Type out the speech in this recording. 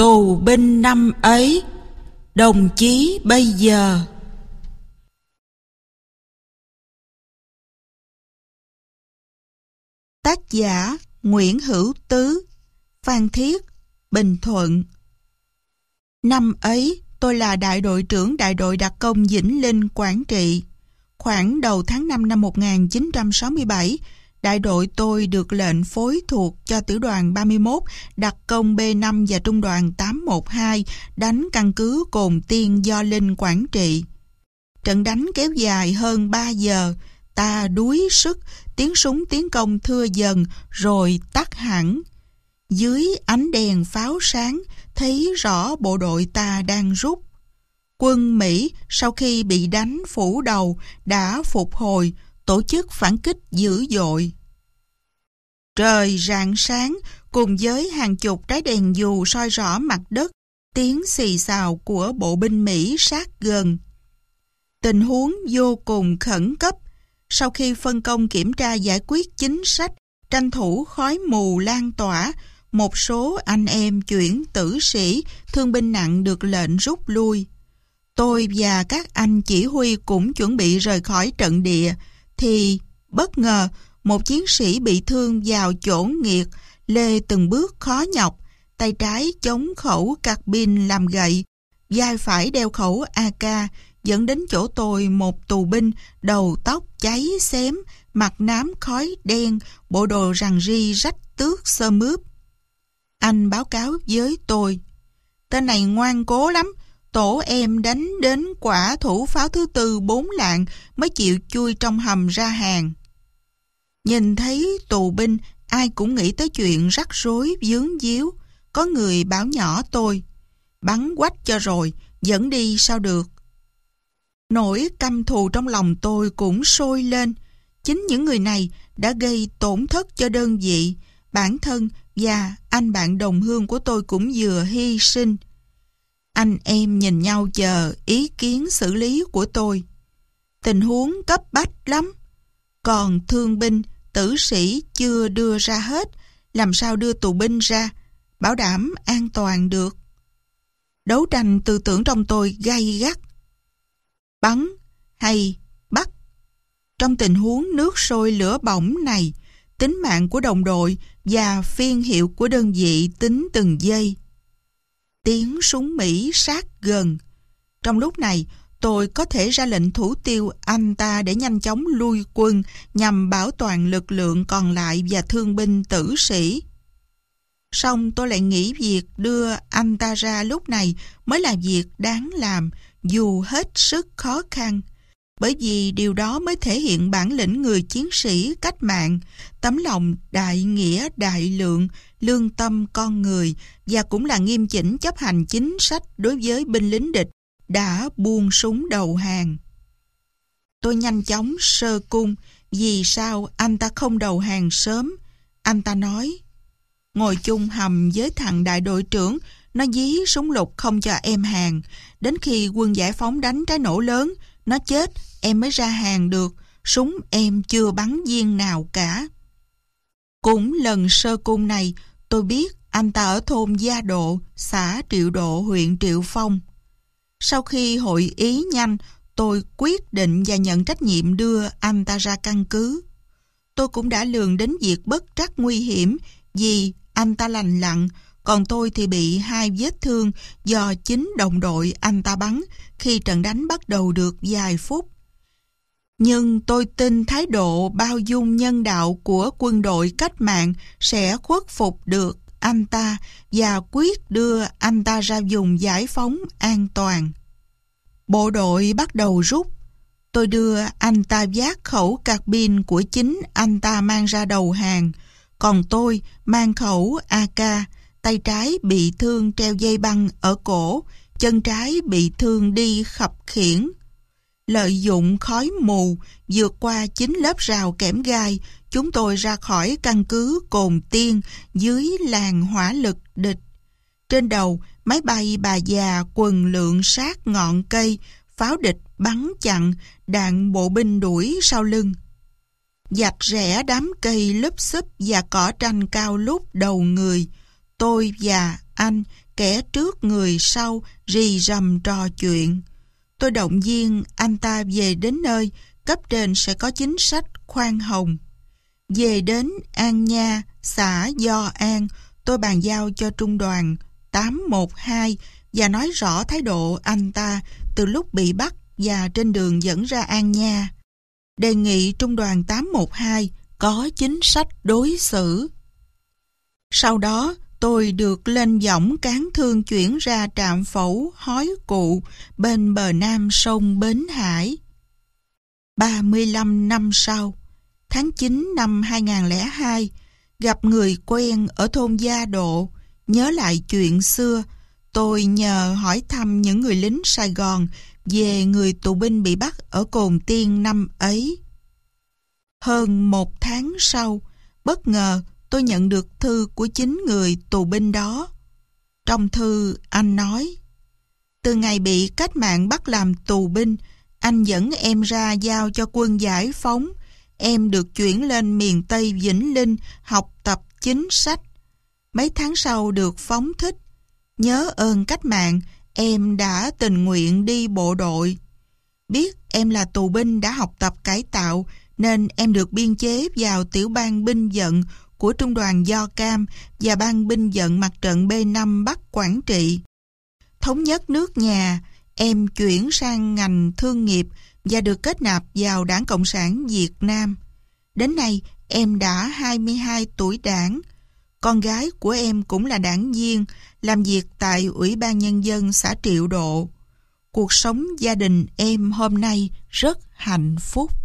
Tù binh năm ấy, đồng chí bây giờ. Tác giả Nguyễn Hữu Tứ, Phan Thiết, Bình Thuận. Năm ấy, tôi là đại đội trưởng đại đội đặc công Vĩnh Linh, Quảng Trị. Khoảng đầu tháng 5 năm 1967, đại đội tôi được lệnh phối thuộc cho tiểu đoàn 31, đặc công B5 và trung đoàn 812 đánh căn cứ Cồn Tiên, Gio Linh, Quảng Trị. Trận đánh kéo dài hơn 3 giờ, ta đuối sức, tiếng súng tiến công thưa dần rồi tắt hẳn. Dưới ánh đèn pháo sáng, thấy rõ bộ đội ta đang rút. Quân Mỹ sau khi bị đánh phủ đầu đã phục hồi, tổ chức phản kích dữ dội. Trời rạng sáng cùng với hàng chục trái đèn dù soi rõ mặt đất, tiếng xì xào của bộ binh Mỹ sát gần. Tình huống vô cùng khẩn cấp. Sau khi phân công kiểm tra giải quyết chính sách, tranh thủ khói mù lan tỏa, một số anh em chuyển tử sĩ, thương binh nặng được lệnh rút lui. Tôi và các anh chỉ huy cũng chuẩn bị rời khỏi trận địa, thì bất ngờ một chiến sĩ bị thương vào chỗ nghiệt, lê từng bước khó nhọc, tay trái chống khẩu carbine làm gậy, vai phải đeo khẩu AK, dẫn đến chỗ tôi một tù binh, đầu tóc cháy xém, mặt nám khói đen, bộ đồ rằn ri rách tước xơ mướp. Anh báo cáo với tôi: tên này ngoan cố lắm, tổ em đánh đến quả thủ pháo thứ tư 4 lạng mới chịu chui trong hầm ra hàng. Nhìn thấy tù binh, ai cũng nghĩ tới chuyện rắc rối vướng víu. Có người bảo nhỏ tôi: bắn quách cho rồi, dẫn đi sao được. Nỗi căm thù trong lòng tôi cũng sôi lên. Chính những người này đã gây tổn thất cho đơn vị, bản thân và anh bạn đồng hương của tôi cũng vừa hy sinh. Anh em nhìn nhau chờ ý kiến xử lý của tôi. Tình huống cấp bách lắm. Còn thương binh, tử sĩ chưa đưa ra hết, làm sao đưa tù binh ra, bảo đảm an toàn được. Đấu tranh tư tưởng trong tôi gay gắt. Bắn hay bắt? Trong tình huống nước sôi lửa bỏng này, tính mạng của đồng đội và phiên hiệu của đơn vị tính từng giây. Tiếng súng Mỹ sát gần. Trong lúc này, tôi có thể ra lệnh thủ tiêu anh ta để nhanh chóng lui quân nhằm bảo toàn lực lượng còn lại và thương binh tử sĩ. Song tôi lại nghĩ việc đưa anh ta ra lúc này mới là việc đáng làm, dù hết sức khó khăn. Bởi vì điều đó mới thể hiện bản lĩnh người chiến sĩ cách mạng, tấm lòng đại nghĩa đại lượng, lương tâm con người, và cũng là nghiêm chỉnh chấp hành chính sách đối với binh lính địch đã buông súng đầu hàng. Tôi nhanh chóng sơ cung, vì sao anh ta không đầu hàng sớm? Anh ta nói: ngồi chung hầm với thằng đại đội trưởng, nó dí súng lục không cho em hàng. Đến khi quân giải phóng đánh trái nổ lớn, nó chết, em mới ra hàng được. Súng em chưa bắn viên nào cả. Cũng lần sơ cung này, tôi biết anh ta ở thôn Gia Độ, xã Triệu Độ, huyện Triệu Phong. Sau khi hội ý nhanh, tôi quyết định và nhận trách nhiệm đưa anh ta ra căn cứ. Tôi cũng đã lường đến việc bất trắc nguy hiểm, vì anh ta lành lặn, còn tôi thì bị 2 vết thương do chính đồng đội anh ta bắn khi trận đánh bắt đầu được vài phút. Nhưng tôi tin thái độ bao dung nhân đạo của quân đội cách mạng sẽ khuất phục được anh ta và quyết đưa anh ta ra vùng giải phóng an toàn. Bộ đội bắt đầu rút. Tôi đưa anh ta vác khẩu carbine của chính anh ta mang ra đầu hàng, còn tôi mang khẩu AK, tay trái bị thương treo dây băng ở cổ, chân trái bị thương đi khập khiễng. Lợi dụng khói mù, vượt qua 9 lớp rào kẽm gai, chúng tôi ra khỏi căn cứ Cồn Tiên dưới làn hỏa lực địch. Trên đầu, máy bay bà già quần lượn sát ngọn cây, pháo địch bắn chặn, đạn bộ binh đuổi sau lưng. Dạch rẽ đám cây lúp xúp và cỏ tranh cao lút đầu người. Tôi và anh kẻ trước người sau rì rầm trò chuyện. Tôi động viên anh ta về đến nơi, cấp trên sẽ có chính sách khoan hồng. Về đến An Nha, xã Do An, tôi bàn giao cho trung đoàn 812 và nói rõ thái độ anh ta từ lúc bị bắt và trên đường dẫn ra An Nha. Đề nghị trung đoàn 812 có chính sách đối xử. Sau đó, tôi được lên võng cán thương chuyển ra trạm phẫu Hói Cụ bên bờ nam sông Bến Hải. 35 năm sau, tháng 9 năm 2002, gặp người quen ở thôn Gia Độ, nhớ lại chuyện xưa, tôi nhờ hỏi thăm những người lính Sài Gòn về người tù binh bị bắt ở Cồn Tiên năm ấy. Hơn 1 tháng sau, bất ngờ tôi nhận được thư của chính người tù binh đó. Trong thư, anh nói: từ ngày bị cách mạng bắt làm tù binh, anh dẫn em ra giao cho quân giải phóng. Em được chuyển lên miền Tây Vĩnh Linh học tập chính sách. Mấy tháng sau được phóng thích. Nhớ ơn cách mạng, em đã tình nguyện đi bộ đội. Biết em là tù binh đã học tập cải tạo, nên em được biên chế vào tiểu ban binh vận của trung đoàn Do Cam và ban binh vận mặt trận B5 Bắc Quảng Trị. Thống nhất nước nhà, em chuyển sang ngành thương nghiệp và được kết nạp vào Đảng Cộng sản Việt Nam. Đến nay, em đã 22 tuổi đảng. Con gái của em cũng là đảng viên, làm việc tại Ủy ban Nhân dân xã Triệu Độ. Cuộc sống gia đình em hôm nay rất hạnh phúc.